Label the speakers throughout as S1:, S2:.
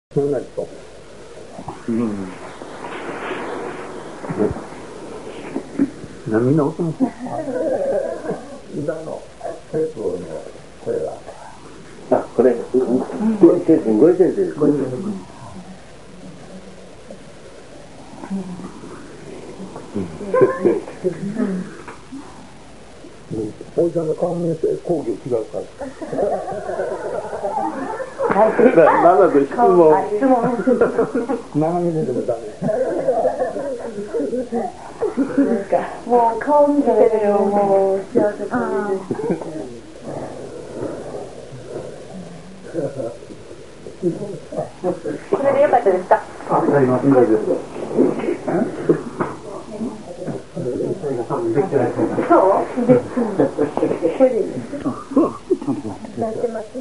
S1: そうなると、波の音も裏のテープの声が
S2: これ、ごい先生です。
S1: おじさんの顔見て工業違うから7と質問長めででもダメ
S3: もう顔見てるよ、もう幸せそうこれでよかったですか？
S1: はい、まあ、いいです。
S3: そうでこれでいいですなってます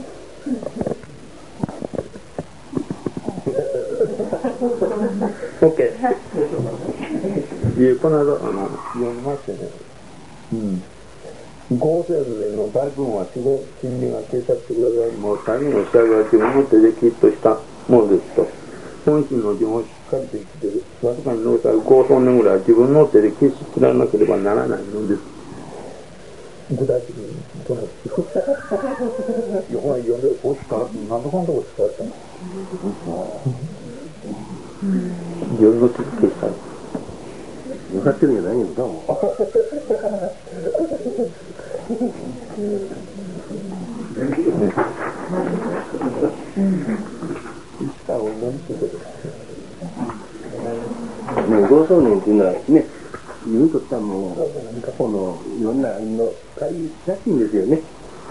S1: オッケー。この間読みましてね、合成図の大部分は死後心理が警察してください。もう最後の仕上げは自分の手できっとしたものですと。本心の自分をしっかりと生きている。わずかに残される5層年ぐらいは自分の手で消し切らなければならないのです。具体的にどうなって横が読んでこうしか何とかのとこ使ったの自分の手で消したの
S2: 分かってるんじゃないのかも。合奏年っていうのはね、自分にとってはもう過去のいろんなの借り借金ですよね。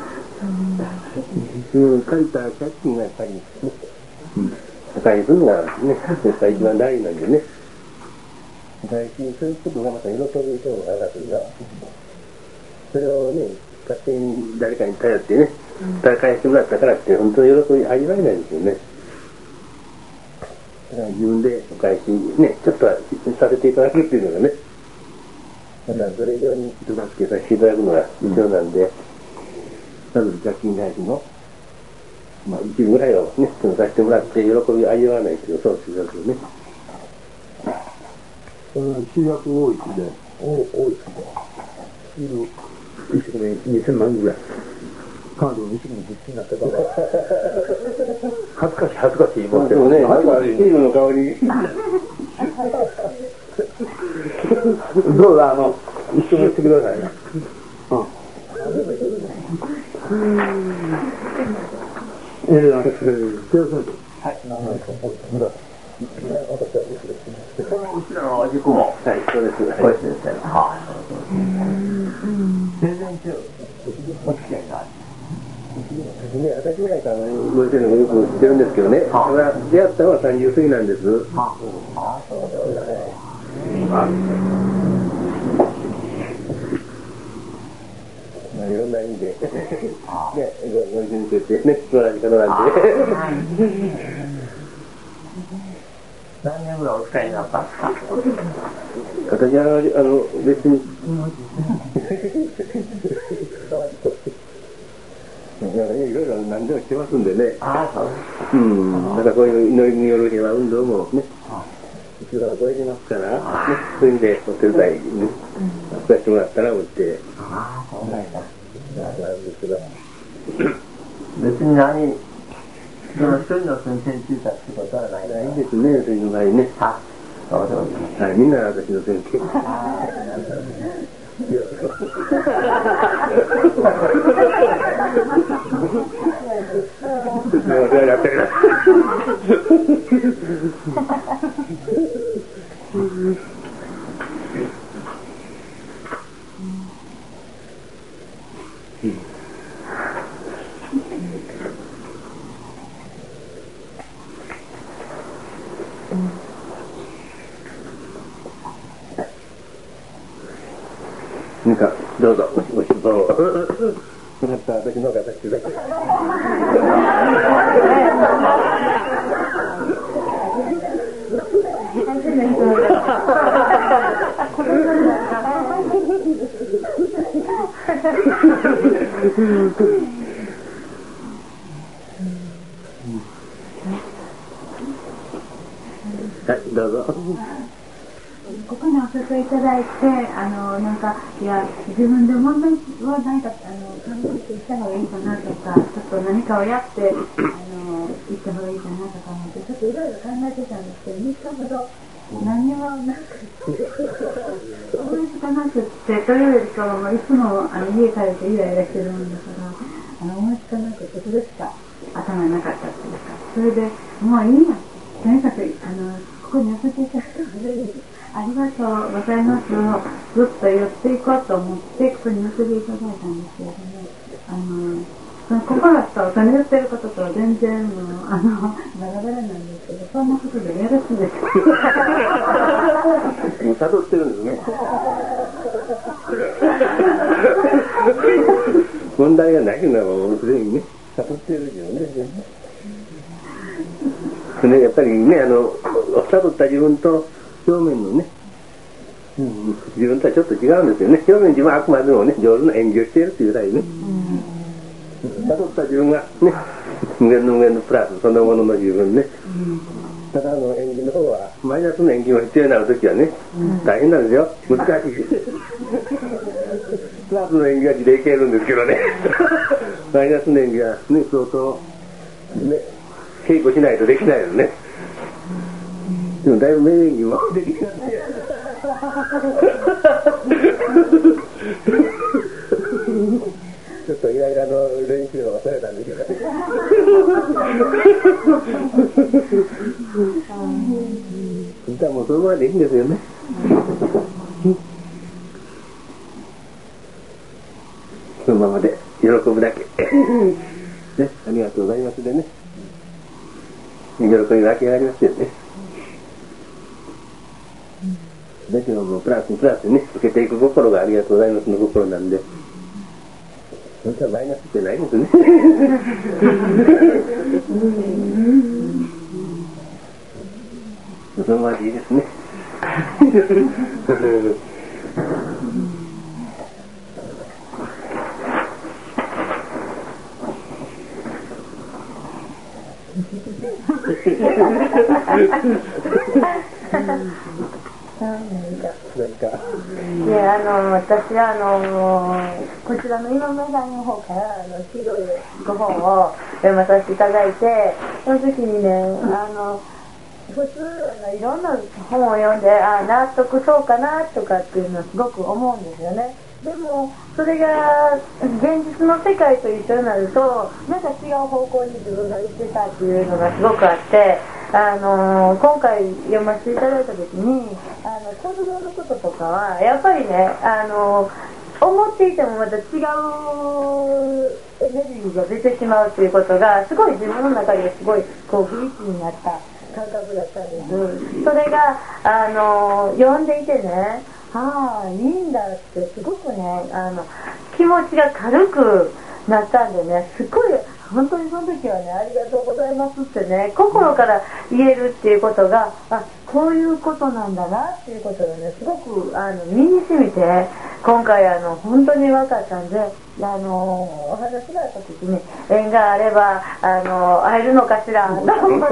S2: 借りた借金がやっぱり破壊するのがね、絶対一番大事なんでね。大事にすることがまた喜びとあらずが、それをね、勝手に誰かに頼ってね、返してもらったからって本当に喜び味わえないんですよね。だから自分でお返しね、ちょっとはさせていただくっていうのがね、またそれ以上に人助けさせていただくのが必要なんで、まず借金返しの、一部ぐらいをね、させてもらって喜びを味わわないというそうですよね。
S1: 主役多いで、多いですね。一生懸命2000万ぐらい。彼女も一生懸命必死になってたから。恥ずかしい言いますけど
S2: ね、なんかチームの顔に。
S1: どうだ、一緒にしてくださいな。はい、
S2: この後ろのお軸も、はい、そうです。これですね。全然違う。お付き合いがある。ね、私ぐらいからご先生もよく知ってるんですけどね、出会ったのは30過ぎなんです。いろんな意味で、ね、ご一緒にしててね、素晴らしい方なんで。
S4: 何年ぐらいお使いになったんですか？
S2: 私は別にいろいろ何でもしてますんでね。だからこういう祈りによる平和運動もね、一度から超えてますから、そういう意味でお手伝いにさせてもらったら思って。
S4: 別にその一人の先生についたってことはない
S2: ないですね、そういうのがね。
S4: そうでございます。
S2: はい、みんな私の先生。やってる。なんかどうぞご質問を。また私の方からしてください。 はい、どうぞ。
S3: ここにお誘いいただいて、なんか、いや、自分で問題は何か、考えていった方がいいかなとか、ちょっと何かをやって、行った方がいいかなとか思って、ちょっといろいろ考えてたんですけど、3日ほど、何もなんか、思いつかなくって、というよりかは、いつも家帰ってイライラしてるもんだから、思いつかなくて、それしか頭になかったっていうか、それでもういいや、とにかく、ここに寄せていただいたので、ありがとうございますをずっと寄っていこうと思ってここに寄せていただいたんですけれども、その心とその言ってることと全然もうバラバラなんですけど、そんなことでよろしいですか？
S2: もう悟ってるんですね。問題がないのはもうすでにね、悟ってるけどね。ね、やっぱりね、悟った自分と表面のね、自分とはちょっと違うんですよね。表面自分はあくまでもね、上手な演技をしているというぐらいね。悟った自分がね、無限の無限のプラスそのものの自分ね。ただ演技の方はマイナスの演技が必要になるときはね、大変なんですよ。難しい。プラスの演技は自でいけるんですけどね。マイナスの演技はね、相当ね、稽古しないとできないよね。でもだいぶ名演技もできない。ちょっとイライラの練習を忘れたんですけど。じゃあもうそのままでいいんですよね。そのままで喜ぶだけ。ね、ありがとうございますでね。喜びが湧き上がりますよね。だけどもプラスにプラスにね、受けていく心がありがとうございますの心なんで、本当はマイナスってないですね。そのままでいいですね。
S3: いや、私こちらの今村さんの方から黄色いご本を読まさせていただいて、その時にね、普通いろんな本を読んで納得そうかなとかっていうのはすごく思うんですよね。でもそれが現実の世界と一緒になるとなんか違う方向に自分が行ってたっていうのがすごくあって、今回読ませていただいた時に子供のこととかはやっぱりね思っていてもまた違うエネルギーが出てしまうということがすごい自分の中ですごいこう不一致になった感覚だったんです。それが読んでいてね、いいんだってすごくね気持ちが軽くなったんでね、すごい本当にその時はね、ありがとうございますってね、心から言えるっていうことがこういうことなんだなっていうことがね、すごく身に染みて今回本当に分かったんで、お話があった時に縁があれば会えるのかしらと思って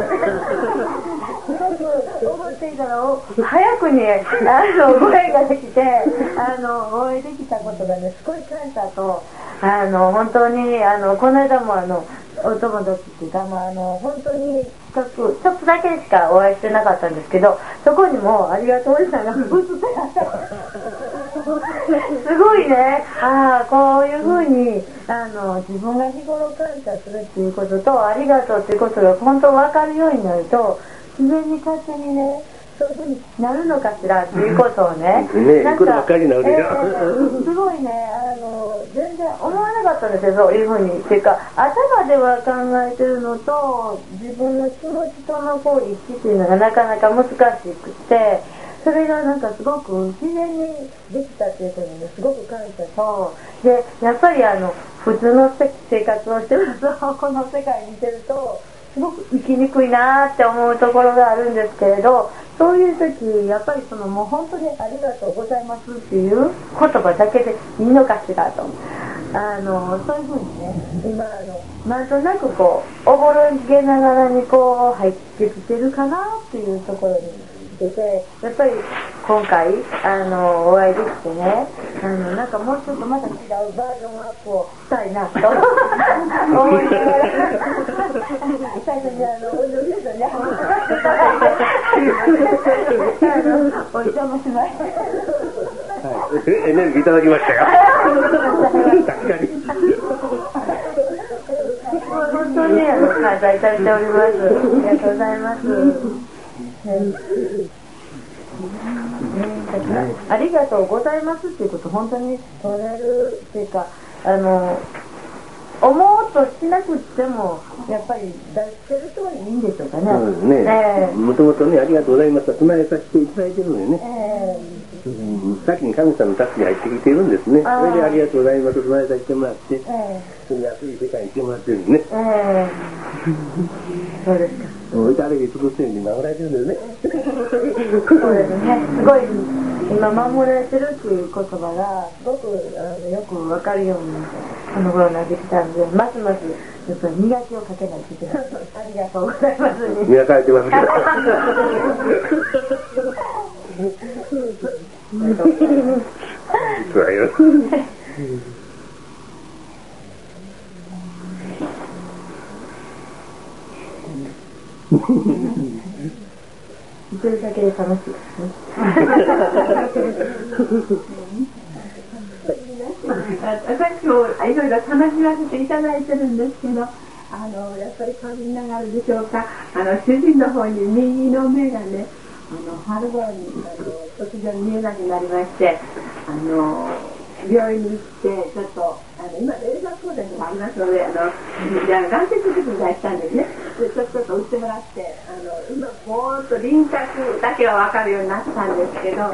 S3: 思っていたら早くにご縁ができてお会いできたことがね、すごい感謝と本当にこの間もお友達っていうか、本当にちょっとだけしかお会いしてなかったんですけど、そこにもありがとうおじさんが映ってらっしゃるすごいね、こういうふうに自分が日頃感謝するっていうこととありがとうっていうことが本当分かるようになると自然に勝手にね、そういうふうになるのかしらっていうことをね、
S2: なんかす
S3: ごいね、全然思わなかったんですよ、そういうふうに。っていうか、頭では考えてるのと、自分の気持ちとのこう一致っていうのがなかなか難しくて、それがなんかすごく自然にできたっていうことですごく感謝と、で、やっぱり普通の生活をしてると、この世界にいてると、すごく生きにくいなって思うところがあるんですけれど、そういう時やっぱりもう本当にありがとうございますっていう言葉だけでいいのかしらと。 そういうふうにね、今なんとなくこうおぼろげながらにこう入ってきてるかなっていうところに出て、やっぱり今回お会いできてね、なんかもうちょっとまた違うバージョンアップをしたいなと思いながら最初にお嬢さんにお邪魔しました。
S2: エネルギーいただきましたよ。確かに。
S3: 本当に感謝いただいております。ありがとうございます。ありがとうございますっていうこと本当に取れるっていうか思おうとしなくってもやっぱり出してる人はいいんでしょうかね。
S2: そうですね。もともとね、ありがとうございますと唱えさせていただいてるのでね。先に神様の助けが入ってきているんですね。それでありがとうございますと唱えさせてもらって、それで熱い世界に来てもらってるんですね。
S3: そうですか。
S2: 至れり尽くすように守られてるんですね。
S3: そうですね。すごい今守られてるっていう言葉がすごくよく分かるようにこの頃になってきたので、ますますやっぱり磨きをかけないといけない。ありがとうございます。
S2: 磨かれてますけど。つらいよ。
S3: それだけで楽しいですね。
S5: 私もいろいろ楽しませていただいてるんですけど、やっぱり神ながらでしょうか、主人の方に右の目がね、春頃に突然見えなくなりまして、病院に行ってちょっと今レーザー光線がありますので眼睛手術がしたんですね。でちょっと打ってもらって今ぼーっと輪郭だけは分かるようになったんですけど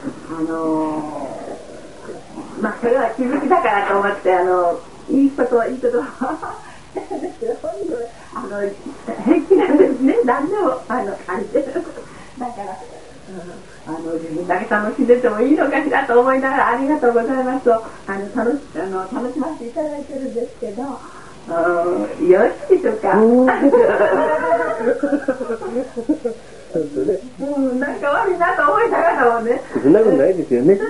S5: まあそれは気づきだからと思っていいことはいいことはですけど本人は平気なんですね。何でもありてだから自分だけ楽しんでてもいいのかしらと思いながらありがとうございますと楽しませていただいてるんですけど、よろしいでしょうか。なんか悪いなと思いながらもね。
S2: そんなことないですよね。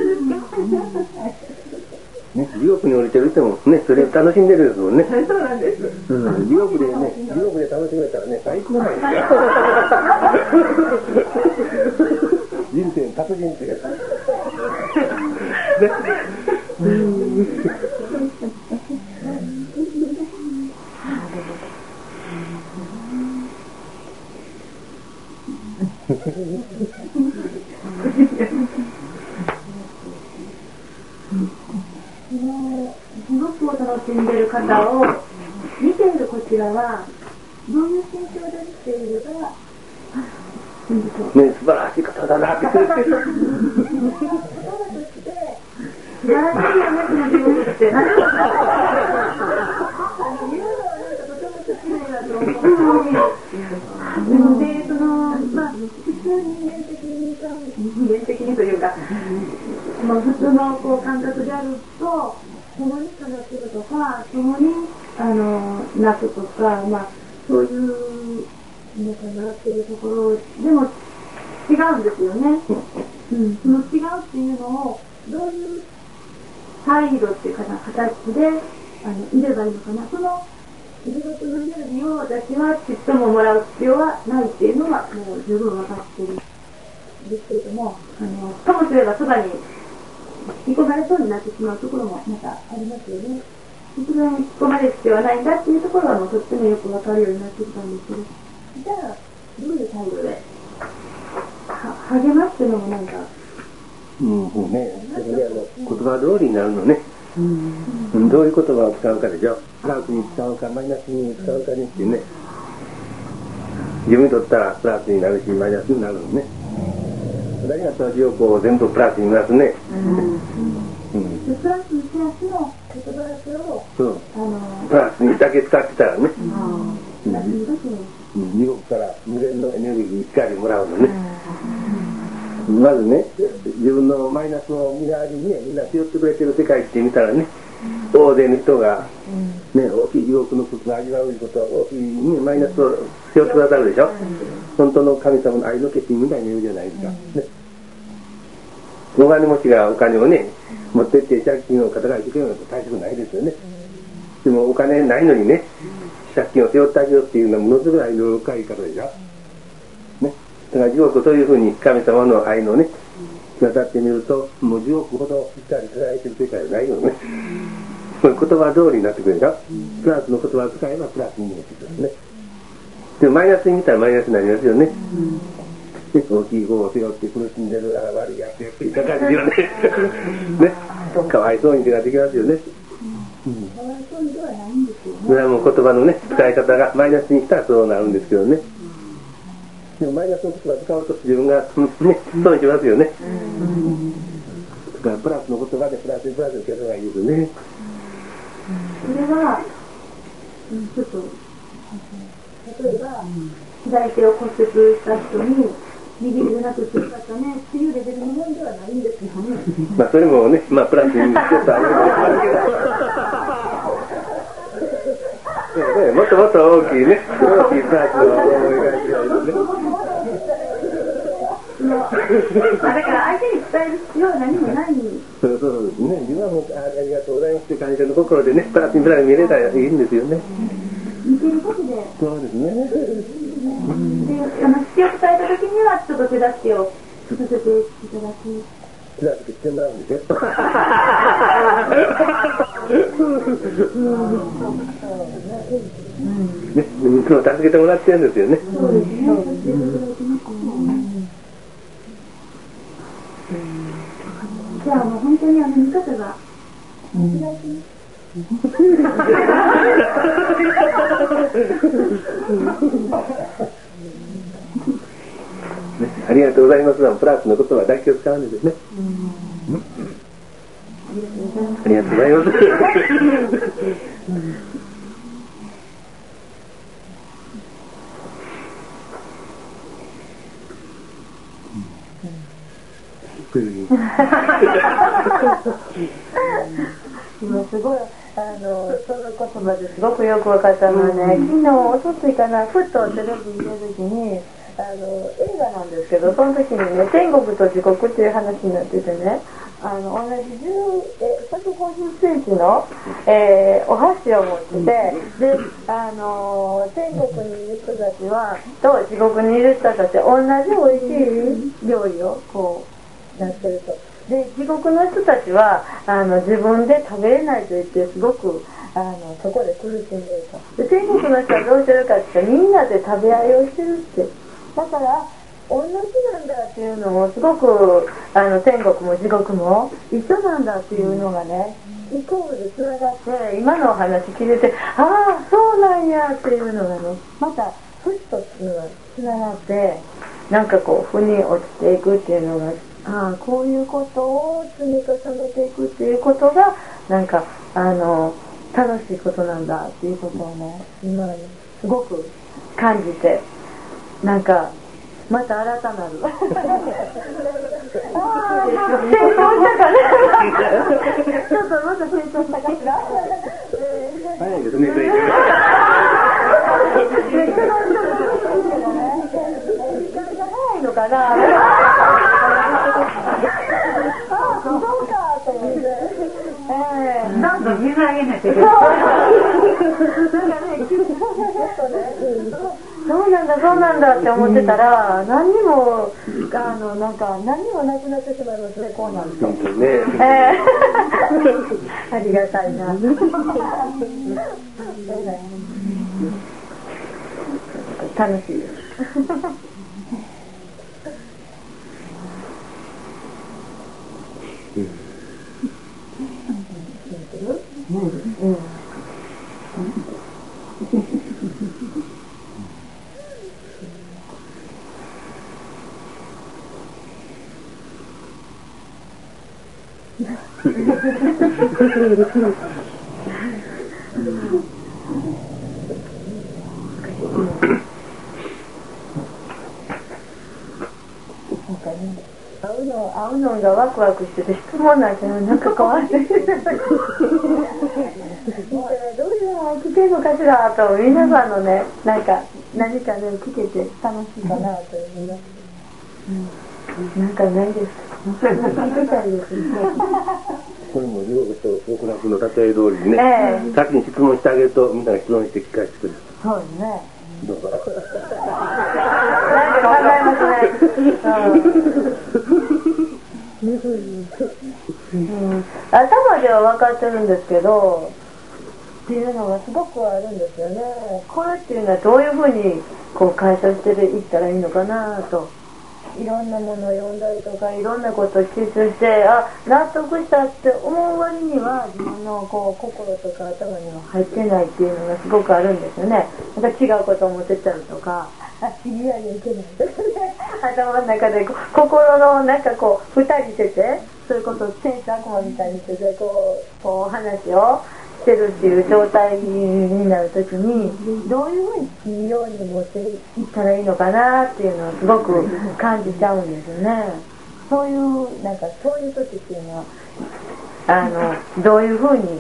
S2: ね、地獄に降りてる人もね、それを楽しんでるですもんね。
S5: そうなんです。
S2: 地獄で楽しめたらね、最高なんですよ。人生の達人っていうか。
S3: 地獄を楽しんでいる方を見ているこちらはどういう心境で見ているか
S2: ね、素晴らしい方だなって。
S5: 人間的にというか、
S3: 普通の感覚であると共に悲しむとか共に泣くとか、そういうのかなっていうところでも違うんですよね。その違うっていうのをどういう態度っていうかな形でいればいいのかな。その地獄のエネルギーを私はちっとももらう必要はないっていうのはもう十分分かってるんですけれども、ともすればそばに引き込まれそうになってしまうところもまたありますよね。それを引き込まれる必要はないんだっていうところはもうとってもよく分かるようになってきたんですけど、じゃあどういう態度で励ますっていうのもなんか
S2: ね、それで言葉通りになるのね。どういう言葉を使うかでしょ。プラスに使うかマイナスに使うかにってね。自分にとったらプラスになるしマイナスになるのね。誰が私を全部プラスになすね。
S3: プラスにプラスの言葉だけを
S2: プラスにだけ使ってたらね。地獄から無限のエネルギー光もらうのね。まずね、自分のマイナスの身代わりにね、みんな背負ってくれてる世界って見たらね、 大勢の人が、ね、大きい地獄のことを味わうことは大きい、ね、マイナスを背負ってくださるでしょ。本当の神様の愛の化身みたいに言うじゃないですか。ね、お金持ちがお金をね持ってって借金を肩代わりしてくれるのと大したくないですよね。でもお金ないのにね借金を背負ってあげようっていうのはものすごい愛の深い方でしょ。ね、だから地獄というふうに神様の愛のね渡ってみるともう地獄ほど光り輝いてる世界はないよね。これ言葉通りになってくるでしょ。プラスの言葉を使えばプラスに見えてくるね。でもマイナスに見たらマイナスになりますよね。大きい方を背負って苦しんでる悪いやつやっていた感じがねね、かわいそうに手ができますよね。それはもう言葉のね使い方がマイナスにしたらそうなるんですけどね。でもマイナスの言葉を使うと自分がね損しますよね。だからプラスの言葉でプラスにプラスに消すのがいいですよね。
S5: それはちょっと例えば左手を骨折した人に右手でなくてよかったねっていうレベルのものではないんですよね。
S2: まあそれもね、まあプラスにちょっとあるけどもっともっと大きいね、大きいプラスの思いがいがいいですね。
S5: だから相手に伝える必要は何もない。
S2: そうそうですね。自分はもうありがとうございますって感謝の心でね、プラスにプラスに見れたらいいんですよね。
S5: 見てることで。
S2: そうですね。
S5: で、必要を伝えた時にはちょっと手助けをさせていただき。
S2: 手助けしてもらうんですよ。ね、いつも助けてもらってるんですよね。
S5: そうですね。じゃあもう本当に見方が間違えてます。
S2: ありがとうございます。プラスの言葉だけを使うんですね。ありがとうございます。
S3: 今すごいその言葉ですごくよく分かったのはね、昨日おとついかな、ふっとテレビ見た時に映画なんですけど、その時にね天国と地獄っていう話になっててね、同じ150センチの、お箸を持ってて、で天国にいる人たちはと地獄にいる人たちは同じ美味しい料理をこうやってると。で地獄の人たちは自分で食べれないと言ってすごくそこで苦しんでると。で天国の人はどうしてるかってみんなで食べ合いをしてるって。だから同じなんだっていうのをすごく天国も地獄も一緒なんだっていうのがねイコールでつながって、今のお話聞いてて、ああそうなんやっていうのがねまたふっとつながって、なんかこう腑に落ちていくっていうのが、ああこういうことを積み重ねていくっていうことがなんか楽しいことなんだっていうことをね今ねすごく感じて、なんかまた新たなるああ成長したかなちょっとまた成長したかしら
S2: 早いですね。
S3: 早いのかなそうかと思って、
S5: なんか言えないけど。
S3: そうなんだって思ってたら、何にもなんか何にもなくなってしまいますね、こうなると。ありがたいな。楽しいです。 会うのがワクワクしてて質問なんてなんか変わってどういうの聞けるのかしらと皆さんのね何かね聞けて楽しいかなと思います、なんかないですか聞きたいですね
S2: これも両方と大倉君の例え通りにね、先に質問してあげるとみんなが質問して聞かせてくれる。
S3: そうですね。
S2: どうぞ。
S3: なんか考えますね。頭では分かってるんですけどっていうのがすごくあるんですよね。これっていうのはどういうふうにこう解消していったらいいのかなと。いろんなものを読んだりとかいろんなことを吸収して納得したって思う割には自分のこう心とか頭には入ってないっていうのがすごくあるんですよね。なんか違うことを思ってたりとか知り合いにいけないとかね頭の中で心のなんかこう二人しててそういうことを天使悪魔みたいにしててこう話をしてるっていう状態になるときにどういうふうにいいように持っていったらいいのかなっていうのをすごく感じちゃうんですよね。そういう時っていうのはどういうふうに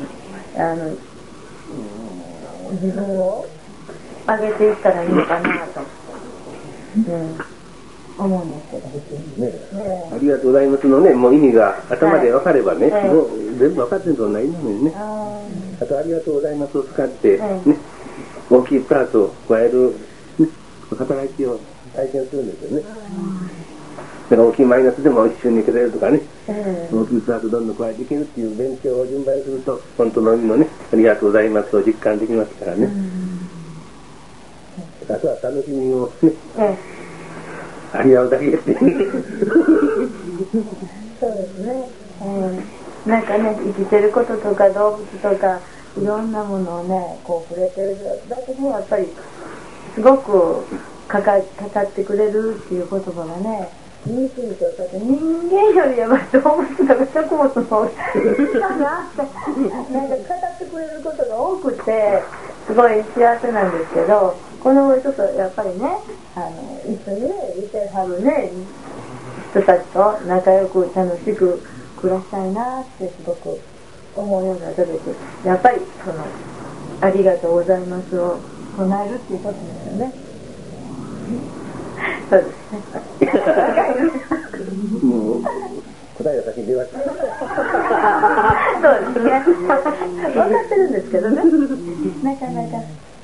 S3: 自分を上げていったらいいのかなと、思うんですけどね。
S2: ありがとうございますのね、もう意味が頭で分かればね、もう全部分かってるとないのにね。あとありがとうございますを使って、ね、大きいプラスを加える、ね、働きを体験するんですよね。だから大きいマイナスでも一瞬にくれるとかね、大きいプラスどんどん加えていけるっていう勉強を順番にすると本当の意味のね、ありがとうございますを実感できますからね。あとは楽しみをね、あり合うだけってそう
S3: ですね、なんかね生きてることとか動物とかいろんなものをねこう触れてるだけでやっぱりすごくかかってくれるっていう言葉がね言い過ぎて人間よりやっぱり動物とか植物の方がなんか語ってくれることが多くてすごい幸せなんですけどこのちょっとやっぱりね一緒にねいてはるね人たちと仲良く楽しく暮らしたいなってすごく思うようになった時やっぱりありがとうございますを唱えるっていうことですよね。そうですね。
S2: もう答えが先に出ました。
S3: そうですね。分かってるんですけどね。なかなか。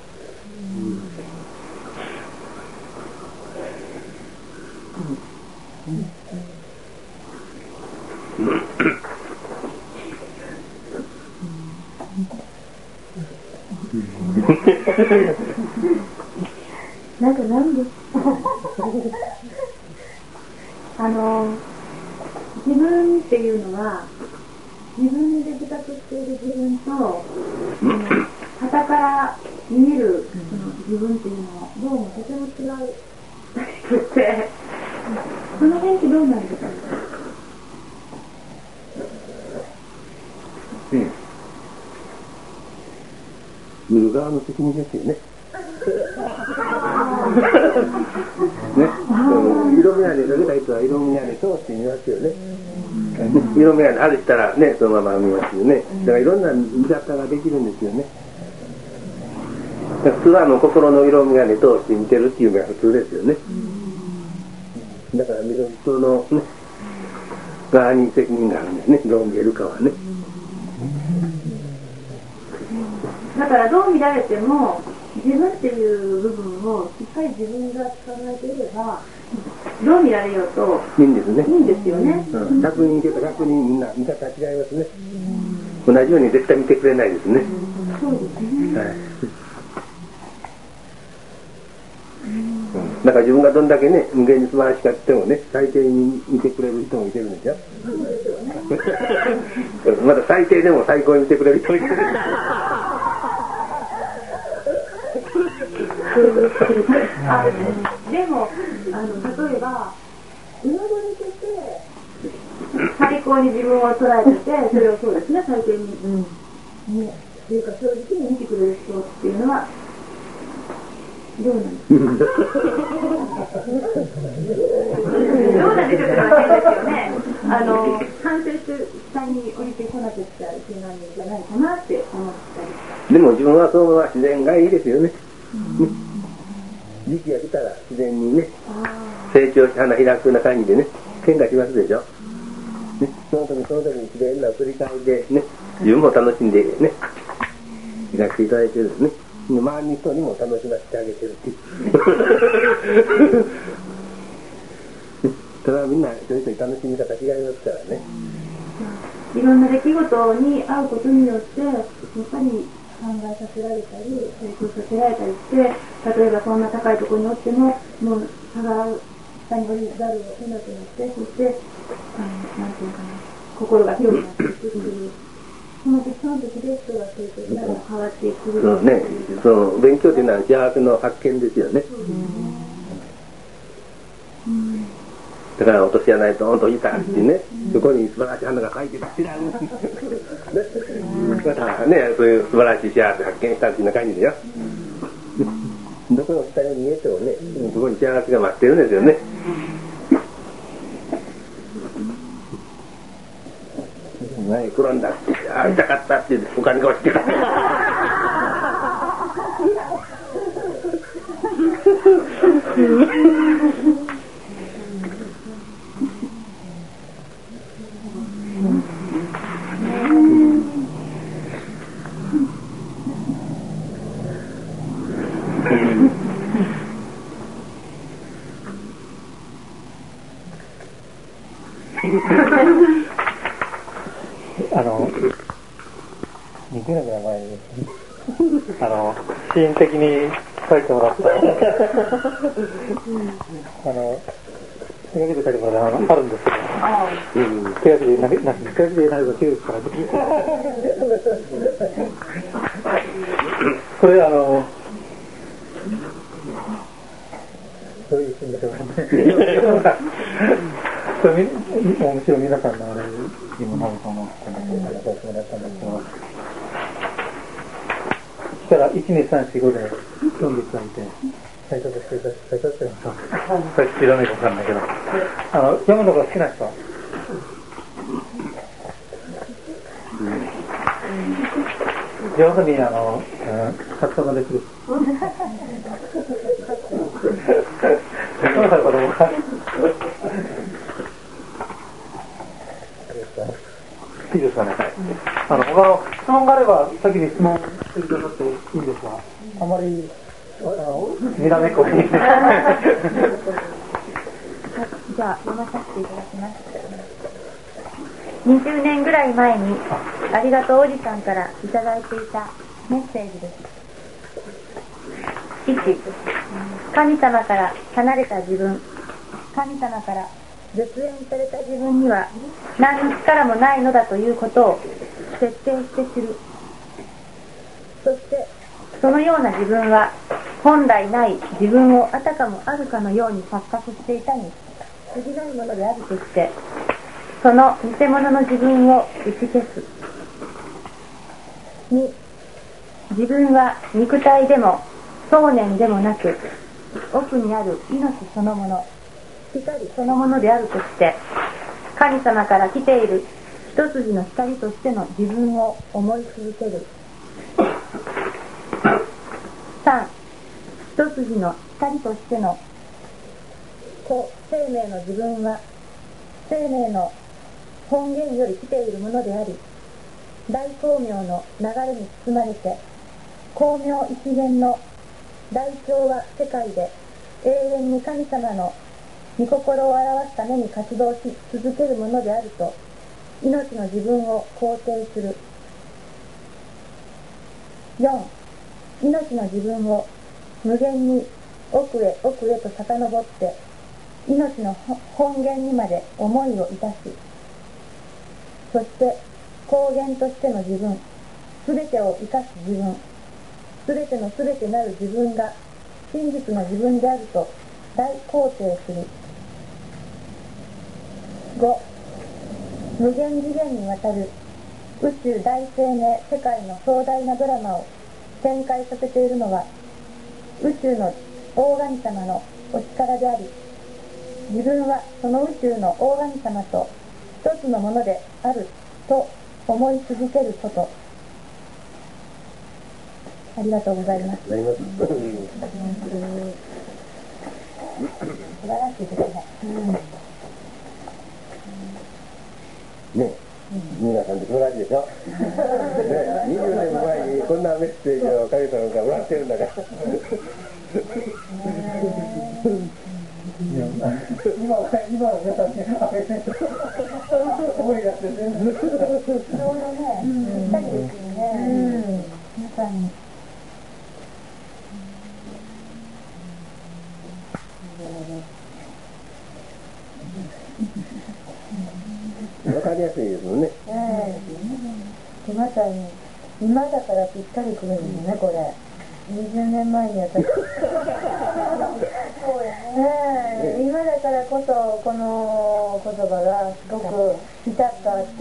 S3: なんかなんで自分っていうのは自分で自覚している自分と傍から見えるその自分っていうのはどうもとても違うらしくてその辺ってどうなんですか？
S2: 見る側の責任ですよね。色眼鏡かけた人は色眼鏡通して見ますよね。色眼鏡外したらねそのまま見ますよね。だからいろんな見方ができるんですよね。普通は心の色眼鏡通して見てるっていうのが普通ですよね。だから見る人のね側に責任があるんですね。どう見えるかはね。
S5: だからどう見られても自分っていう部分をしっかり自分が考えていればどう見られようと
S2: いいんですね。
S5: いいんですよね。
S2: 100人見てたら100人みんな見方違いますね。同じように絶対見てくれないですね。
S5: そうですね。
S2: はい。だから自分がどんだけね無限に素晴らしかってもね最低に見てくれる人もいてるんですよ。まだ最低でも最高に見てくれる人もいてる。
S5: でも例えばうなごにとって最高に自分を捉えててそれをそうですね最低に、っていうか正直に見てくれる人っていうのはどうなんですか？どうなんでしょうか？変ですよね。
S2: でも自分はそのまま自然がいいですよね。時期が来たら自然にね、成長して花開くような感じでね、変化しますでしょ。ね、その時に自然な移り変わりでね、自分も楽しんでね、開かせていただいてるんですね。周りの人にも楽しませてあげてるっていう。ただみんな一人一人楽しみ方違いますからね。
S5: いろんな出来事に会うことによってやっぱり考えさせられたり成長させられたりして、例えばそんな高いところにおってももう下に降りざるを得なくなって、そしてなんていうかな、心が広くなっていくっていう、その時で人が成長しながら変わっていく。
S2: そうね、その勉強というのは幸せの発見ですよね。だから落とし穴にドーンといたってね、そこに素晴らしい花が咲いてる知らんまたね、そういう素晴らしい幸せ発見したっていうような感じでよ。どこの下に見えてもね、そこに幸せが待ってるんですよね。転んだって、痛かったってお金が落ちてから
S6: 2年ぐらい前にシーン的に書いてもらった手書きで書いてもらったあるんですけど、手書きでなくて手書きでないと9ですからこれどういうシーンでしょうかねこれむしろ皆さんのあれにもなると思って話してもらったんですけど、そしたら1、2、3、4、5で読んでいただいて、最初って言うんですか、最初知らないか分かんないけど、読むのが好きな人、上手に発想ができる。そうなる子供がいいですかね。他の質問があれば先に質問してくださっていいんですが、あまりにらめっこに
S3: じゃあ読まさせていただきます。20年ぐらい前にありがとうおじさんからいただいていたメッセージです。1、神様から離れた自分、神様から絶縁された自分には何の力もないのだということを徹底して知る。そしてそのような自分は本来ない自分をあたかもあるかのように錯覚していたに過ぎないものであるとして、その偽物の自分を打ち消す。2、自分は肉体でも想念でもなく奥にある命そのもの、光そのものであるとして、神様から来ている一筋の光としての自分を思い続ける。3、一筋の光としての生命の自分は生命の本源より来ているものであり、大光明の流れに包まれて光明一元の大調和世界で永遠に神様の御心を表すために活動し続けるものであると命の自分を肯定する。4、命の自分を無限に奥へ奥へと遡って命の本源にまで思いをいたし、そして光源としての自分、すべてを生かす自分、すべてのすべてなる自分が真実の自分であると大肯定する。5、無限次元にわたる宇宙大生命世界の壮大なドラマを展開させているのは宇宙の大神様のお力であり、自分はその宇宙の大神様と一つのものであると思い続けること。 ありがとうございます。
S2: なります。
S3: 素晴らしいですね。
S2: ね、皆さんって素晴らしいでしょ。ね、20年前にこんなメッセージを神様がもらってるんだから。
S6: 今の皆さんに思い出して全部。
S3: ちょうどね、ぴったりですよね。皆さんに。
S2: わかりやすいですもんね。
S3: でまたね、今だからぴったりくるんだね、これ。20年前に私。今だからこそ、この言葉がすごくピタッとあって、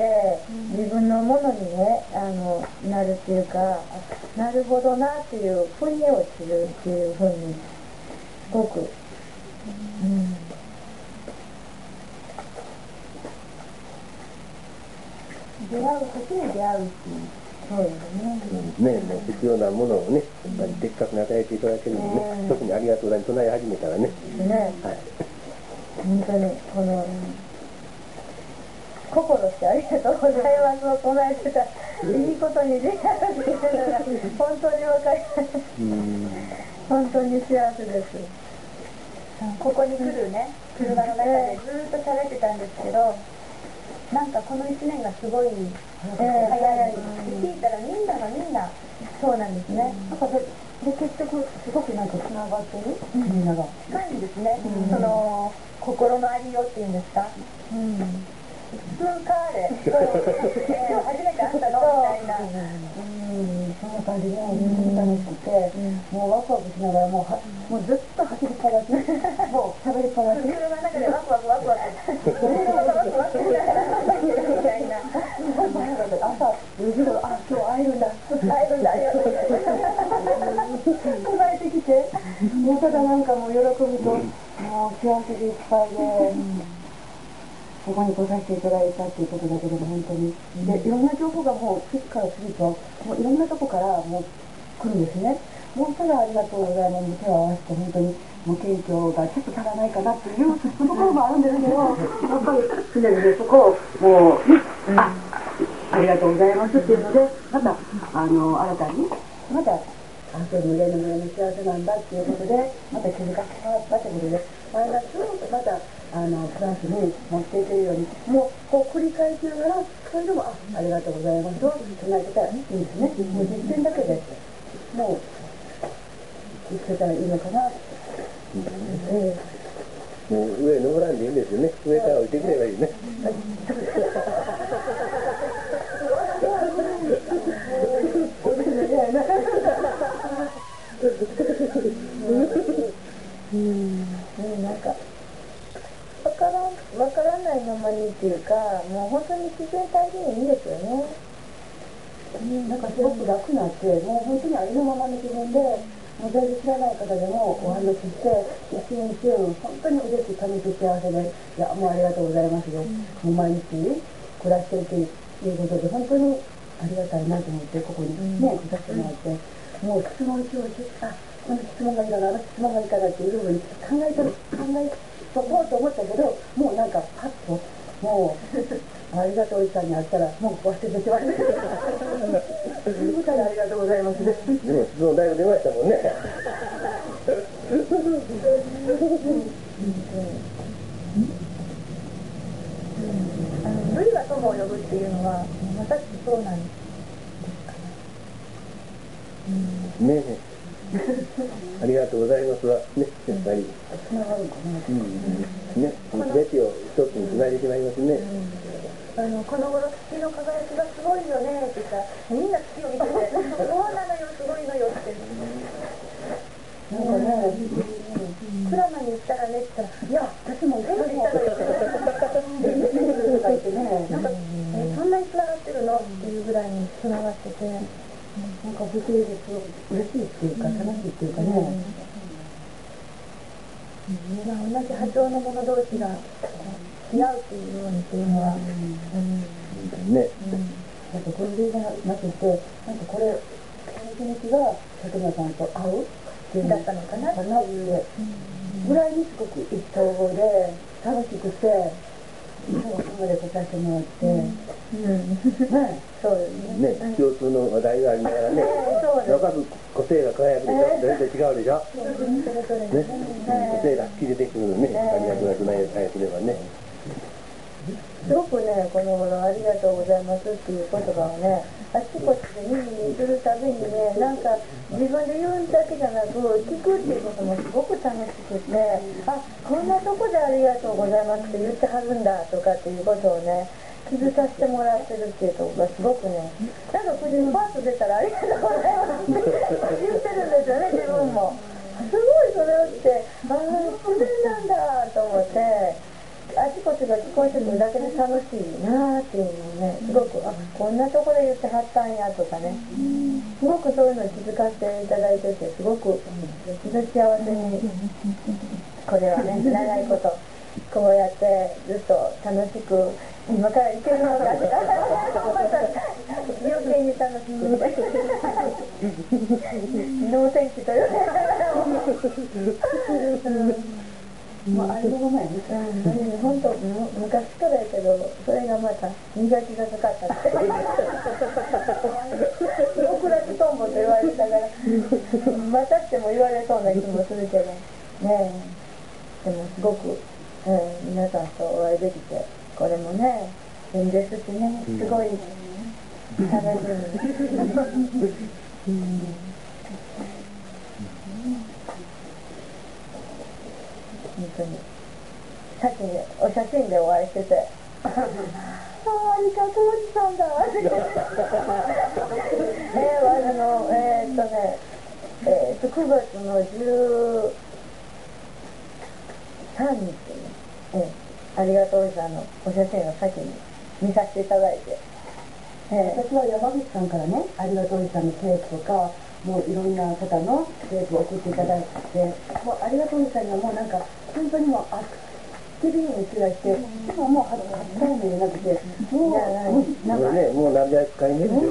S3: 自分のものにね、なるっていうか、なるほどなっていう、腑に落ちるっていうふうに、すごく。出会う時に出会うっていう。そうですね。
S2: ね、もう必要なものをね、的確に与えていただけるのでね、特にありがとうございます唱え始めたらね。
S3: ね、
S2: はい。
S3: 本当にこの心してありがとうございますを唱えてたいいことに出会うっていうのが本当に分かります。本当に幸せです。ここに来るね、車の中でずっと喋ってたんですけど、なんかこの1年がすごい早い。聞いたらみんなそうなんですね。なんかで結局すごくなんかつながってる、みんなが近いんですね。その心のありようっていうんですか。普通かあれ。初めて会ったのみたいな。そんな感じで楽しくて、もうワクワクしながらもうずっと走りっぱなし、もう喋りっぱなし。車の中でワクワク。ワクワクみたいな。朝4時頃、あ、今日会えるんだ、ありがとうございます。生まれてきて、もうただなんかもう喜びと、もう幸せでいっぱいで。ここに来させていただいたっていうことだけでも本当に、でいろんな情報がもう次から次ともういろんなとこからもう来るんですね。もうただありがとうございます。手を合わせて本当にもう謙虚がちょっと足らないかなっていうところもあるんですけど、やっぱり常にねそこをもうね、ありがとうございますっていうのでまた新たにまたそういう群れの幸せなんだっていうことでまた気づかせてもらったということでマイナスをまたプラスに持っていけるようにもうこう繰り返しながらそれでもありがとうございますと唱えてたらいいんですね。もう実践だけでもう生きてたらいいのかな。も
S2: う上登らんでいいんですよね。上から降りてくればいいね。
S3: なんかわからないままにっていうか、もう本当に自然体でいいんですよね。なんかすごく楽になって、もう本当にありのままの自分で、もう全然知らない方でもお話しして、一瞬一瞬、本当に嬉しい、楽しい幸せで、いや、もうありがとうございますよ。もう毎日暮らしてるということで、本当にありがたいなと思って、ここにね、来させてもらって、もう質問一応この質問がいいかな、質問がいいかなっていうふうに考えとこうと思ったけど、もうなんかパッと、もう、ありがとうさんに会ったら、もう忘れてしまいました。いうことでありがとうございます。
S2: でも質問だいぶ出ましたもんね。
S3: 無理が友を呼ぶっていうのは、まさしくそうなんですかね。
S2: ねえ。ありがとうございますわ。ね、やっぱり。
S3: つながるかな。
S2: ね、全てを一つにつないでしまいますね。
S3: この頃月の輝きがすごいよねって言ったら、みんな月を見てて、そうなのよ、すごいのよって。なんかね、クラマに行ったらねって言ったら、いや、私も全部行ったのよって。で、見てくるとか言ってね、なんか、そんなに繋がってるのっていうぐらいに繋がってて、なんか不思議ですごく嬉しいっていうか、楽しいっていうかね。同じ波長の者同士が出会うっていうようにっていうのは、
S2: ね。
S3: なんかこれでなくて、なんかこれ、 日が佐久間さんと会うっていうんだったのかなっていうぐらいにすごく意気投合で楽しくて、いつもここまで来させてもらって、ね、そうですね。
S2: 共通の話題がありながらね、若く個性が輝くでしょ、全然違うでしょ。個性が好きでできるのね、ありがとうございます。すればね。
S3: すごくね、この頃ありがとうございますっていう言葉をね、あちこちで耳にするたびにね、なんか自分で言うだけじゃなく、聞くっていうこともすごく楽しくて、あ、こんなとこでありがとうございますって言ってはるんだとかっていうことをね、気づかせてもらってるっていうところがすごくね、なんか口にパッと出たらありがとうございますって言ってるんですよね、自分も。すごいそれをして、ああ、自然なんだと思って。あちこちが聞こえてくるだけで楽しいなーっていうのをね、すごく、あ、こんなとこで言ってはったんやとかね、すごくそういうのに気づかせていただいてて、すごく幸せに、これはね、長いことこうやってずっと楽しく今から行けるのかとかまた余計に楽しんで脳天気というもうあれの前に本当昔からやけど、それがまた磨きがかかったって極楽トンボと言われたからまたしても言われそうな気もするけどね。でもすごく、皆さんとお会いできて、これもね縁ですしね、すごい楽しみ本当に先にお写真でお会いしててありがとうおじさんだ9月の13日に、ありがとうおじさんのお写真を先に見させていただいて、私は山口さんからね、ありがとうおじさんのテープとかもういろんな方のテープを送っていただいて、もうありがとうおじさんがもうなんか本当にもうあっきりに気がして、でももう初対面じゃなくて、もうなんか
S2: ね、もう何百回目ですよ。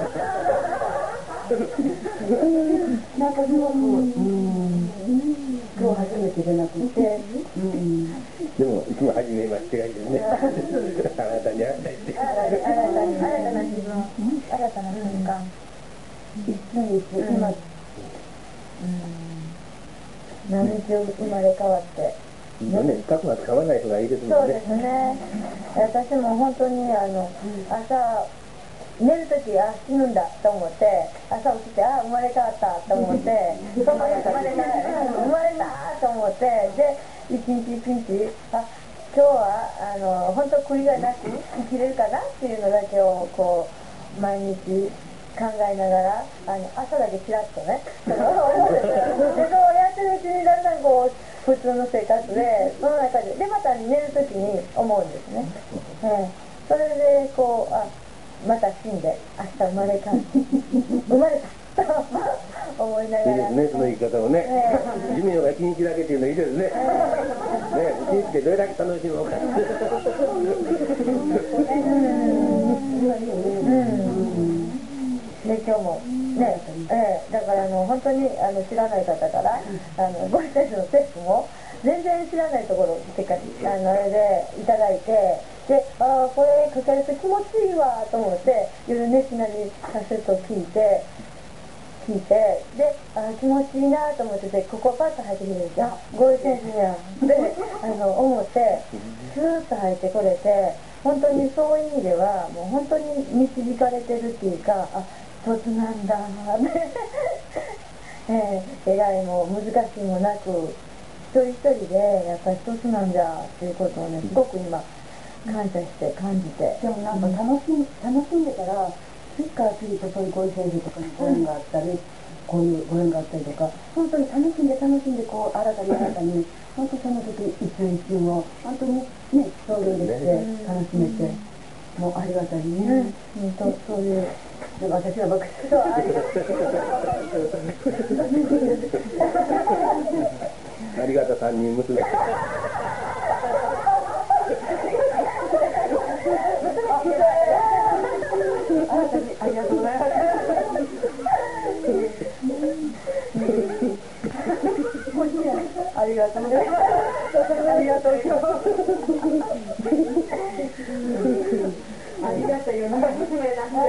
S3: なんかすごく今日初めてじゃなくて、
S2: でもいつも初めましてがいいですね。あなたに会いたいって。
S3: 新たな自分、新たな瞬間。今、何日生まれ変わって。
S2: ね、深くは使わない方がいいですもんね。
S3: そうですね。私も本当に朝寝るとき死ぬんだと思って朝起きて生まれ変わったと思って生まれたと思ってで一日一日今日は本当悔いがなく生きれるかなっていうのだけをこう毎日考えながら朝だけちらっとね思ってでそうやってるうちにだんだんこう普通の生活でその中でまた寝るときに思うんですね、それでこうまた死んで明日生まれたと思いながら
S2: いいですね、その言い方をね、寿命が1日だけっていうのいいですね。1日でどれだけ楽しもうか。
S3: で今日もね、だから本当に知らない方からご自身のテストも全然知らないところってかあれでいただいてでこれかけると気持ちいいわと思って夜寝しなにカセットを聞いてで気持ちいいなと思っててここパッと入ってくるんですよゴール先生やって思ってスーッと入ってこれて本当にそういう意味ではもう本当に導かれてるっていうか一つなんだってえらいも難しいもなく一人一人でやっぱり一つなんだっていうことをねすごく今感謝して感じてでもなんか楽しんでたら次から次とそういうご先生とかにご縁があったりこういうご縁があったりとか本当に楽しんでこう新たに本当その時一瞬一瞬を本当にね表現できて楽しめてもうありがたいね、そういうでも私は僕とはありがたい
S2: ありがた3人娘。
S3: ありがとうございます。
S5: 夜中娘なんで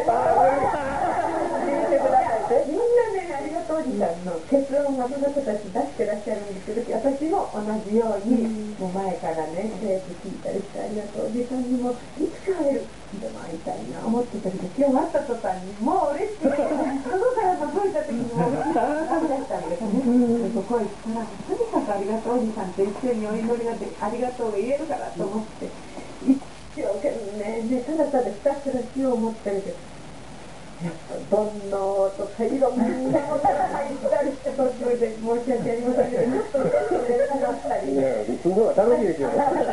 S5: みんなね、ありがとうおじさんの結論がその子たち出してらっしゃるんですけど、私も同じように、もう前からね、テープ聞いたりして、ありがとうおじさんにもいつか会えるでも会いたいな思ってたけど、今日会った途端にもう嬉しくて、喉から届いた時にもう嬉しくたんですね。そこへ行ったら、とにかくありがとうおじさんと一緒にお祈りがでありがとうが言えるからと思って、一生懸命ね、ただただひたすら死を思ってるけど、煩悩とかいろんなことが入ったりして途中で申し訳ありませんけど、ちょっと下がったり。
S2: すごい楽しいですよ。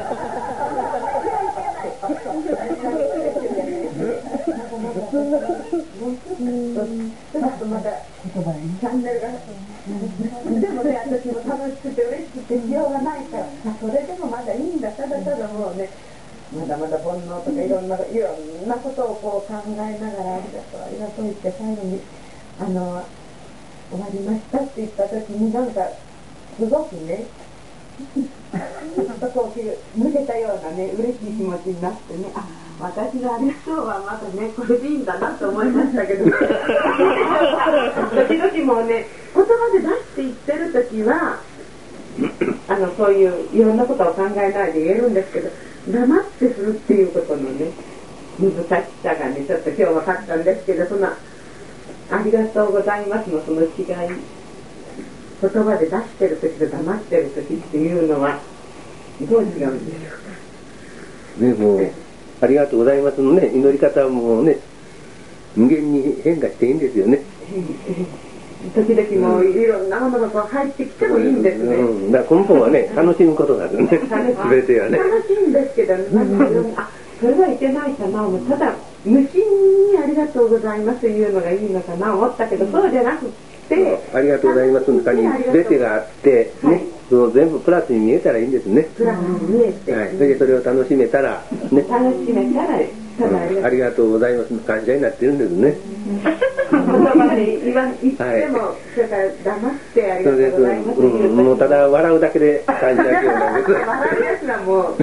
S5: まだチャンネルがでもね、私も楽しくて嬉しくてしようがないから、それでもまだいいんだ。ただただもうね、まだまだ煩悩とかいろんなことをこう考えながら、ありがとうありがとうって最後に終わりましたって言った時に、なんかすごくねちょっとこう抜けたようなね、嬉しい気持ちになってね、あ、私のありがとうはまだね、これでいいんだなと思いましたけど時々もうね、言葉で出して言ってる時はそういういろんなことを考えないで言えるんですけど、黙ってするっていうことのね、難しさがね、ちょっと今日分かったんですけど、そのありがとうございますのその違い、言葉で出してる時と黙ってる時っていうのはどう違うんでしょうか。
S2: ね、もうありがとうございますのね、祈り方もね、無限に変化していいんですよね。
S5: 時々もういろんなものがこう入ってきてもいいんですね。
S2: だから根本はね、楽しむことなんですね。全てはね。
S5: 楽しいんですけど、それはいけないかな、ただ無心にありがとうございますというのがいいのかな思ったけど、そうじゃなくて、
S2: ありがとうございますの中に全てがあってね、その全部プラスに見えたらいいんですね。
S5: プラスに見えて、
S2: はい、それでそれを楽しめたらね、
S5: 楽しめたら
S2: ありがとうございますの感謝になってるんですね。
S5: 言葉で言っても、それから黙ってありがとうございますという、
S2: もうただ笑うだけで感謝しようなんです。
S5: 笑うやつはもう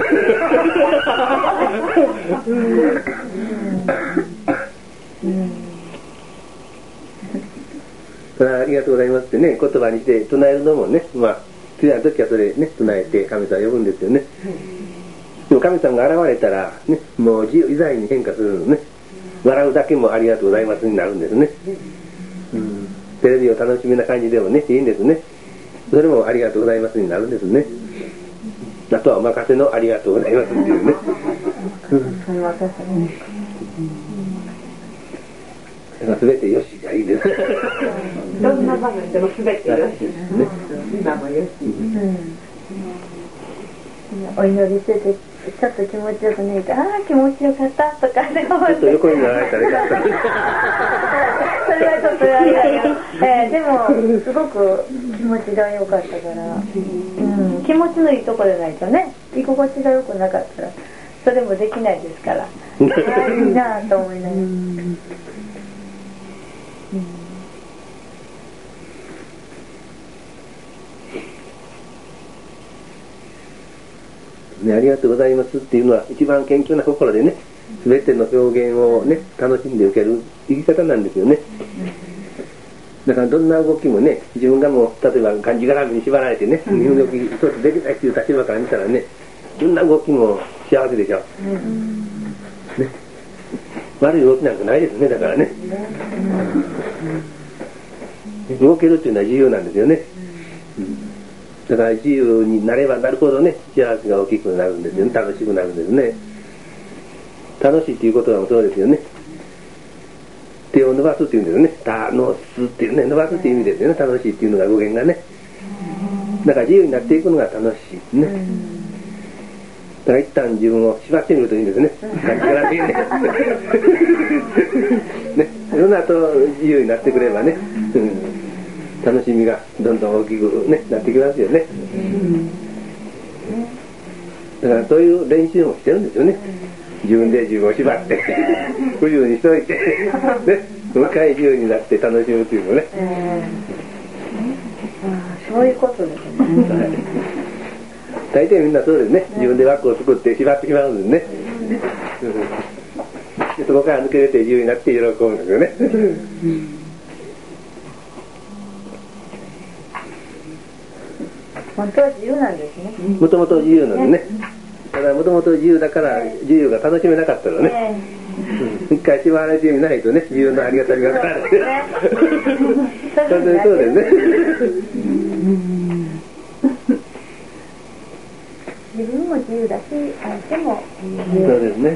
S2: それはありがとうございますってね、言葉にして唱えるのもね、まあ必要な時はそれね、唱えて神様を呼ぶんですよね。でも神様が現れたらね、もう自在に変化するのね。笑うだけもありがとうございますになるんですね。テレビを楽しみな感じでもね、いいんですね。それもありがとうございますになるんですね。あとはお任せのありがとうございますっていうね。全てよしがいいです。
S5: どんな場面でも全てよし、今もよし。お祈りしててちょっと気持ちよくねえと、ああ気持ちよかったとかね、ちょ
S2: っと横になられたらよかった。
S5: それはちょっとあれだよ。でもすごく気持ちが良かったから、気持ちのいいところでないとね、居心地が良くなかったらそれもできないですから、いいなぁと思いながら。
S2: ね、ありがとうございますっていうのは一番謙虚な心でね、全ての表現をね、楽しんで受ける生き方なんですよね。だからどんな動きもね、自分がもう例えばがんじがらめに縛られてね、身動き一つできないっていう立場から見たらね、どんな動きも幸せでしょ。ね、悪い動きなんかないですね、だからね。動けるっていうのは自由なんですよね。だから自由になればなるほどね、幸せが大きくなるんですよね。楽しくなるんですね。楽しいっていうことはそうですよね。手を伸ばすっていうんですよね。楽すっていうね、伸ばすっていう意味ですよね。楽しいっていうのが語源がね。だから自由になっていくのが楽しいね。だから一旦自分を縛ってみるといいんですね。感じからね。ね、その後自由になってくればね。楽しみがどんどん大きく、ね、なってきますよね。だからそういう練習もしてるんですよね。自分で自分を縛って不自由にしといて、ね、もう一回自由になって楽しむっていうのね。
S5: そういうことですね。
S2: 大抵みんなそうですね。自分で枠を作って縛ってしまうんですね。 でそこから抜け出て自由になって喜ぶんですよね。
S3: 本当は自由なんですね。
S2: もともと自由なんでね。ただもともと自由だから自由が楽しめなかったらね。一回縛られてみないとね、自由のありがたみが分からない。そうですね。
S3: 自分も自由だし、相手も自由。
S2: そうですね。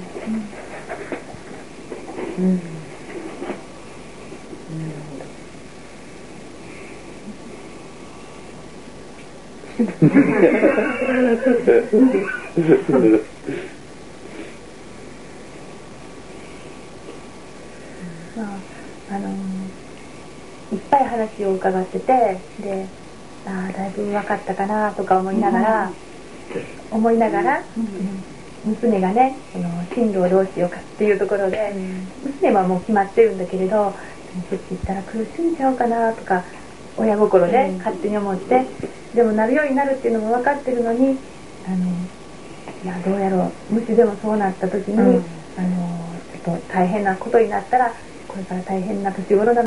S3: いっぱい話を伺ってて、で、だいぶ分かったかなとか思いながら、娘がね、進路をどうしようかっていうところで、娘はもう決まってるんだけれど、そっち行ったら苦しんじゃうかなとか、親心で勝手に思って、でもなるようになるっていうのも分かってるのに、いやどうやろう、もしでもそうなった時に、ちょっと大変なことになったら、これから大変な年頃だ